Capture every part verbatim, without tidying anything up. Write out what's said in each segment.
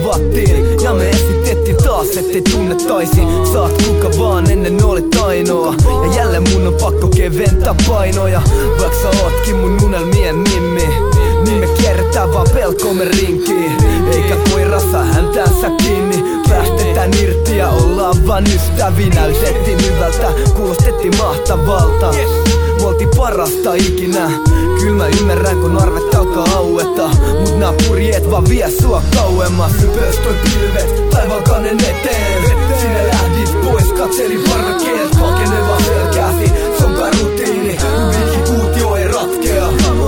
tavattiin. Ja me esitettiin taas, ettei tunnettaisi. Saat kuka vaan, ennen olit ainoa. Ja jälleen mun on pakko keventää painoja. Vaikka sä ootkin mun unelmien mimmi, niin me kierretään vaan pelkomme rinkiin. Eikä koirassa häntäänsä kiinni. Päästetään irti ja ollaan vaan ystäviä. Näytettiin hyvältä, kuulostettiin mahtavalta. Me oltiin parasta ikinä. Kyllä mä ymmärrän kun arvet alkaa aueta. Mut nää purjeet vaan vie sua kauemmas. Pöstön pilvet taivaan kannen eteen. Sinä lähdit pois katselin parvekkeet. Pakeneva selkääsi, se on kai rutiini. Hyvinkin kuutio ei ratkea.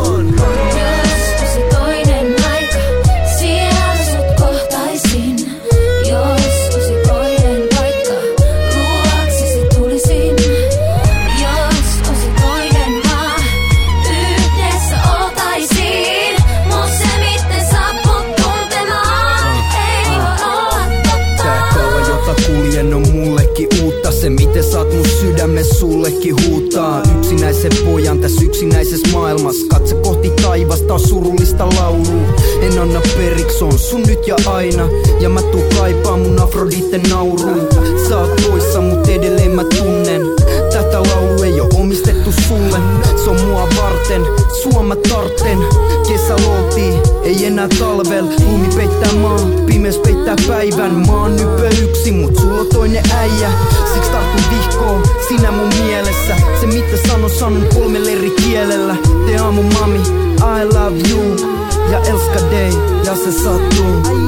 Se miten saat mun sydämen sullekin huutaa. Yksinäisen pojan tässä yksinäisessä maailmassa. Katse kohti taivasta on surullista laulua. En anna periksi, on sun nyt ja aina. Ja mä tuun kaipaa mun Afroditen nauruun. Sä oot poissa mut edelleen mä tunnen. Tätä laulu ei oo omistettu sulle. Se on mua varten, sua mä tarten. Kesällä oltiin, ei enää talvel. Lumi peittää maan, pimeys peittää päivän. Mä oon nypö yksin, mut sulla on toinen äijä. Siks tartun vihkoon, sinä mun mielessä. Se mitä sanon, sanon kolmella eri kielellä. Te aamu mami, I love you. Ja elska day, ja se sattuu.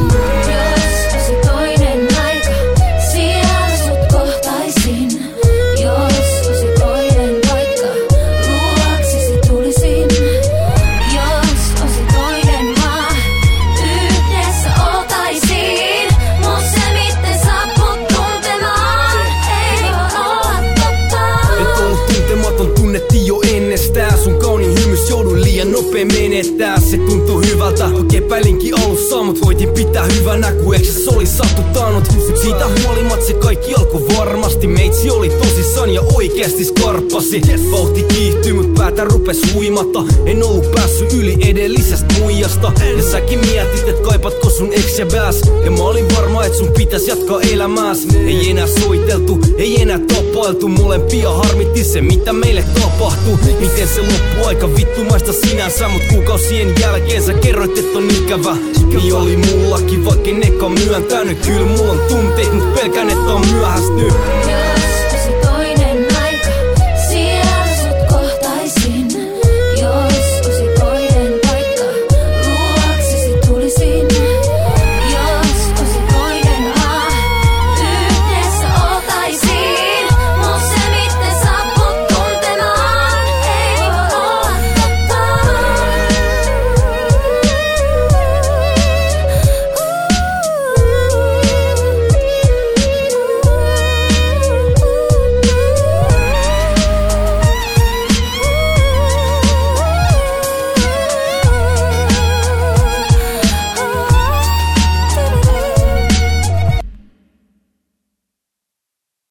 Sun kauniin hymys joudun liian nopea menettää. Se tuntuu hyvältä, oikein päilinkin alussa. Mut voitin pitää hyvänä, kun eikö se oli sattutanut. Mut siitä huolimatta se kaikki alkoi varmasti. Meitsi oli tosissaan ja oikeesti skarppasi. Vauhti kiihtyi, mut päätä rupes huimata. En ollut päässyt yli edellisestä muijasta. Ja säkin mietit, et kaipatko sun ex ja bäs. Ja mä olin varma, et sun pitäis jatkaa elämääs. Ei enää soiteltu, ei enää tapailtu. Molempia harmitti se, mitä meille tapahtuu. Miten se loppuaika vittumaista sinänsä. Mut kuukausien jälkeen sä kerroit, et on ikävä. Niin oli mullakin, vaikka en eka myöntänyt. Kyllä mulla on tunteet, mut pelkään, että on myöhästynyt.